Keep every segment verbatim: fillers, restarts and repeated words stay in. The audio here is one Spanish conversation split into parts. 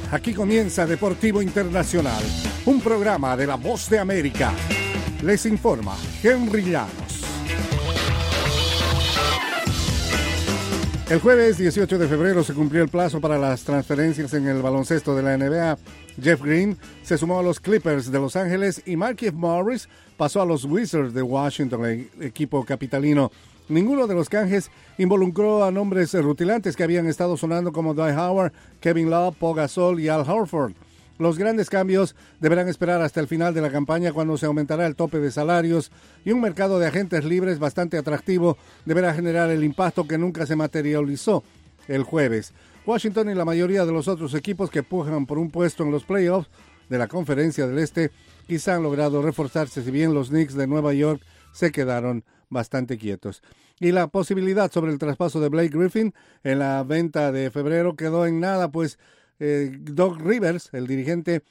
Aquí comienza Deportivo Internacional, un programa de La Voz de América. Les informa Henry Llanos. El jueves dieciocho de febrero se cumplió el plazo para las transferencias en el baloncesto de la N B A. Jeff Green se sumó a los Clippers de Los Ángeles y Markieff Morris pasó a los Wizards de Washington, el equipo capitalino. Ninguno de los canjes involucró a nombres rutilantes que habían estado sonando como Dwight Howard, Kevin Love, Pau Gasol y Al Horford. Los grandes cambios deberán esperar hasta el final de la campaña, cuando se aumentará el tope de salarios y un mercado de agentes libres bastante atractivo deberá generar el impacto que nunca se materializó el jueves. Washington y la mayoría de los otros equipos que pujan por un puesto en los playoffs de la Conferencia del Este quizá han logrado reforzarse, si bien los Knicks de Nueva York se quedaron bastante quietos. Y la posibilidad sobre el traspaso de Blake Griffin en la venta de febrero quedó en nada, pues eh, Doc Rivers, el dirigente,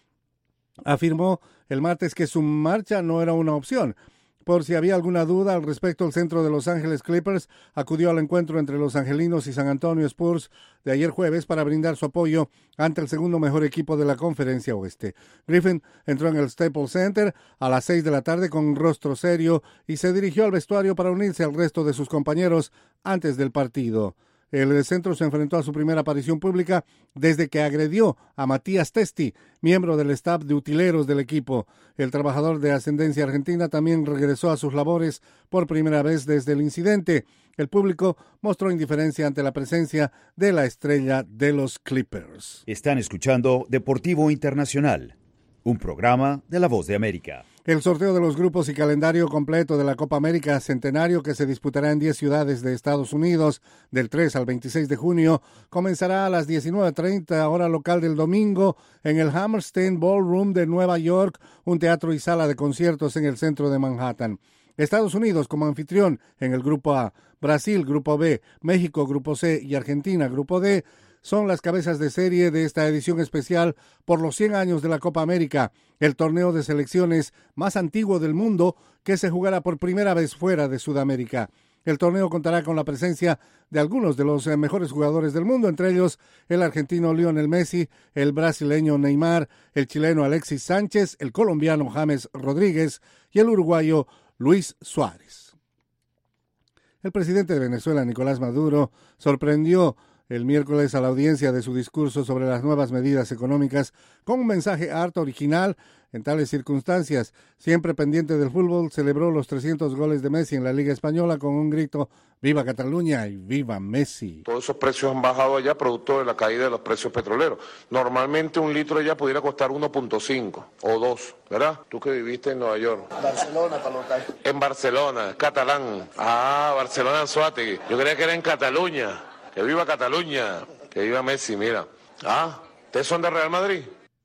afirmó el martes que su marcha no era una opción. Por si había alguna duda al respecto, el centro de Los Ángeles Clippers acudió al encuentro entre los angelinos y San Antonio Spurs de ayer jueves para brindar su apoyo ante el segundo mejor equipo de la Conferencia Oeste. Griffin entró en el Staples Center a las seis de la tarde con un rostro serio y se dirigió al vestuario para unirse al resto de sus compañeros antes del partido. El centro se enfrentó a su primera aparición pública desde que agredió a Matías Testi, miembro del staff de utileros del equipo. El trabajador de ascendencia argentina también regresó a sus labores por primera vez desde el incidente. El público mostró indiferencia ante la presencia de la estrella de los Clippers. Están escuchando Deportivo Internacional, un programa de La Voz de América. El sorteo de los grupos y calendario completo de la Copa América Centenario, que se disputará en diez ciudades de Estados Unidos del tres al veintiséis de junio, comenzará a las diecinueve treinta hora local del domingo en el Hammerstein Ballroom de Nueva York, un teatro y sala de conciertos en el centro de Manhattan. Estados Unidos como anfitrión en el Grupo A, Brasil Grupo B, México Grupo C y Argentina Grupo D son las cabezas de serie de esta edición especial por los cien años de la Copa América, el torneo de selecciones más antiguo del mundo que se jugará por primera vez fuera de Sudamérica. El torneo contará con la presencia de algunos de los mejores jugadores del mundo, entre ellos el argentino Lionel Messi, el brasileño Neymar, el chileno Alexis Sánchez, el colombiano James Rodríguez y el uruguayo Luis Suárez. El presidente de Venezuela, Nicolás Maduro, sorprendió el miércoles a la audiencia de su discurso sobre las nuevas medidas económicas con un mensaje harto original en tales circunstancias. Siempre pendiente del fútbol, celebró los trescientos goles de Messi en la Liga Española con un grito «¡Viva Cataluña y viva Messi!». Todos esos precios han bajado allá producto de la caída de los precios petroleros. Normalmente un litro allá pudiera costar uno punto cinco o dos, ¿verdad? Tú que viviste en Nueva York. Barcelona, para local. En Barcelona, catalán. Ah, Barcelona, Anzoátegui. Yo creía que era en Cataluña. ¡Que viva Cataluña! ¡Que viva Messi! Mira. Ah, ¿ustedes son de Real Madrid?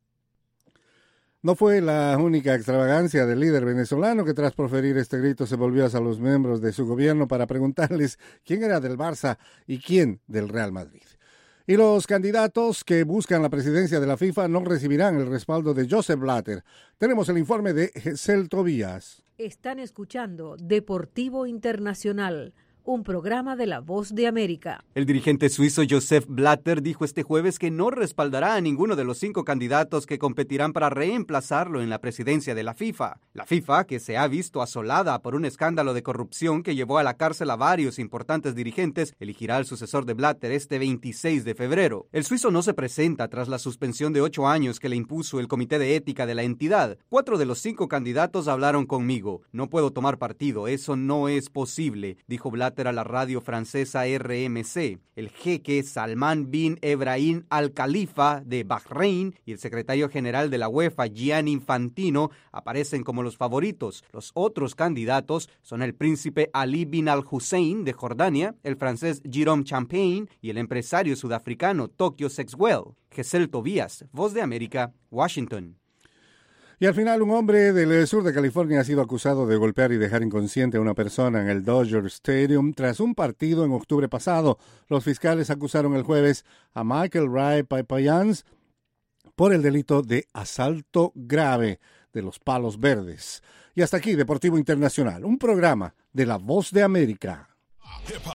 No fue la única extravagancia del líder venezolano, que tras proferir este grito se volvió hacia los miembros de su gobierno para preguntarles quién era del Barça y quién del Real Madrid. Y los candidatos que buscan la presidencia de la FIFA no recibirán el respaldo de Joseph Blatter. Tenemos el informe de Giselle Tobías. Están escuchando Deportivo Internacional, un programa de La Voz de América. El dirigente suizo Joseph Blatter dijo este jueves que no respaldará a ninguno de los cinco candidatos que competirán para reemplazarlo en la presidencia de la FIFA. La FIFA, que se ha visto asolada por un escándalo de corrupción que llevó a la cárcel a varios importantes dirigentes, elegirá al sucesor de Blatter este veintiséis de febrero. El suizo no se presenta tras la suspensión de ocho años que le impuso el Comité de Ética de la entidad. Cuatro de los cinco candidatos hablaron conmigo. No puedo tomar partido, eso no es posible, dijo Blatter a la radio francesa R M C. El jeque Salman bin Ebrahim Al Khalifa de Bahrein y el secretario general de la UEFA Gianni Infantino aparecen como los favoritos. Los otros candidatos son el príncipe Ali bin Al Hussein de Jordania, el francés Jérôme Champagne y el empresario sudafricano Tokyo Sexwell. Giselle Tobías, Voz de América, Washington. Y al final, un hombre del sur de California ha sido acusado de golpear y dejar inconsciente a una persona en el Dodger Stadium tras un partido en octubre pasado. Los fiscales acusaron el jueves a Michael Ray Papayans por el delito de asalto grave de los Palos Verdes. Y hasta aquí, Deportivo Internacional, un programa de La Voz de América.